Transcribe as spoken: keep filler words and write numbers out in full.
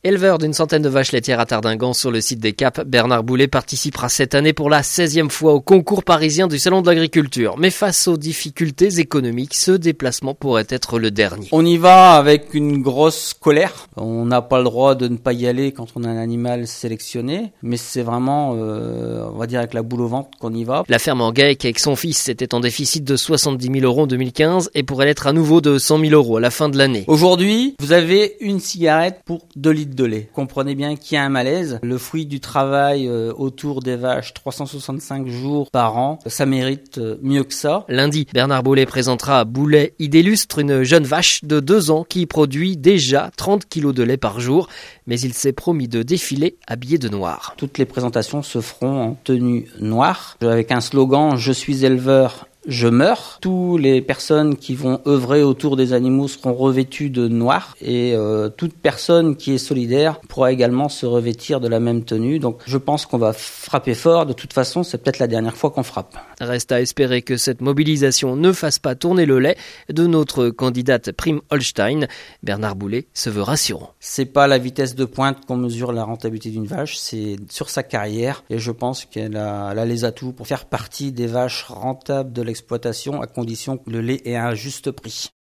Éleveur d'une centaine de vaches laitières à Tardingan sur le site des Caps, Bernard Boulet participera cette année pour la seizième fois au concours parisien du Salon de l'Agriculture. Mais face aux difficultés économiques, ce déplacement pourrait être le dernier. On y va avec une grosse colère. On n'a pas le droit de ne pas y aller quand on a un animal sélectionné, mais c'est vraiment, euh, on va dire avec la boule au ventre qu'on y va. La ferme en Gaec avec son fils était en déficit de soixante-dix mille euros en deux mille quinze et pourrait l'être à nouveau de cent mille euros à la fin de l'année. Aujourd'hui, vous avez une cigarette pour deux litres de lait. Comprenez bien qu'il y a un malaise. Le fruit du travail euh, autour des vaches, trois cent soixante-cinq jours par an, ça mérite euh, mieux que ça. Lundi, Bernard Boulet présentera Boulet Idélustre, une jeune vache de deux ans qui produit déjà trente kilos de lait par jour, mais il s'est promis de défiler habillé de noir. Toutes les présentations se feront en tenue noire, avec un slogan « Je suis éleveur ». Je meurs. Tous les personnes qui vont œuvrer autour des animaux seront revêtues de noir et euh, toute personne qui est solidaire pourra également se revêtir de la même tenue. Donc je pense qu'on va frapper fort. De toute façon, c'est peut-être la dernière fois qu'on frappe. Reste à espérer que cette mobilisation ne fasse pas tourner le lait de notre candidate Prime Holstein. Bernard Boulet se veut rassurant. C'est pas la vitesse de pointe qu'on mesure la rentabilité d'une vache, c'est sur sa carrière et je pense qu'elle a, elle a les atouts pour faire partie des vaches rentables de l'exploitation à condition que le lait ait un juste prix.